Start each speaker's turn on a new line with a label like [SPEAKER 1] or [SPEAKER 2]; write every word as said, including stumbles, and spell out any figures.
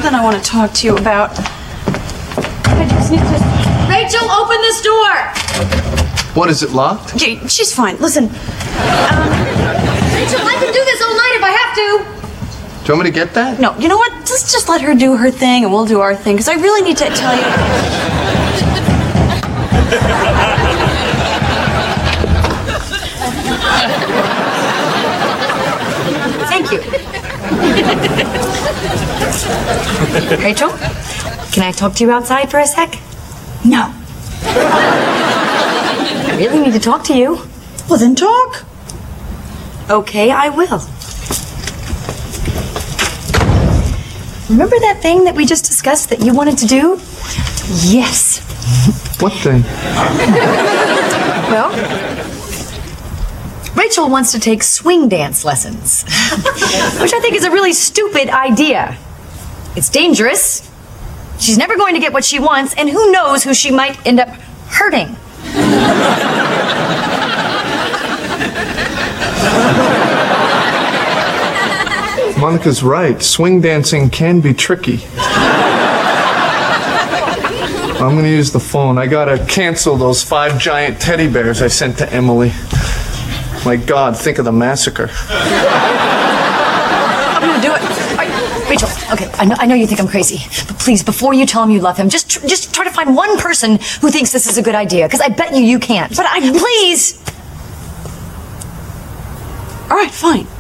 [SPEAKER 1] something I want to talk to you about. I just need to... Rachel, open this door!
[SPEAKER 2] What, is it locked?
[SPEAKER 1] Yeah, she's fine. Listen. Um, Rachel, I can do this all night if I have to.
[SPEAKER 2] Do you want me to get that?
[SPEAKER 1] No, you know what? Just, just let her do her thing and we'll do our thing. Because I really need to tell you... Thank you. Rachel, can I talk to you outside for a sec? No. I really need to talk to you. Well, then talk. Okay, I will. Remember that thing that we just discussed that you wanted to do? Yes.
[SPEAKER 2] What thing?
[SPEAKER 1] Well, Rachel wants to take swing dance lessons, which I think is a really stupid idea. It's dangerous. She's never going to get what she wants, and who knows who she might end up hurting.
[SPEAKER 2] Monica's right. Swing dancing can be tricky. I'm going to use the phone. I got to cancel those five giant teddy bears I sent to Emily. My God, think of the massacre.
[SPEAKER 1] I'm going to do it. Right. Rachel, okay, I know, I know you think I'm crazy, but please, before you tell him you love him, just, tr- just try to find one person who thinks this is a good idea, because I bet you you can't. But I, please. All right, fine.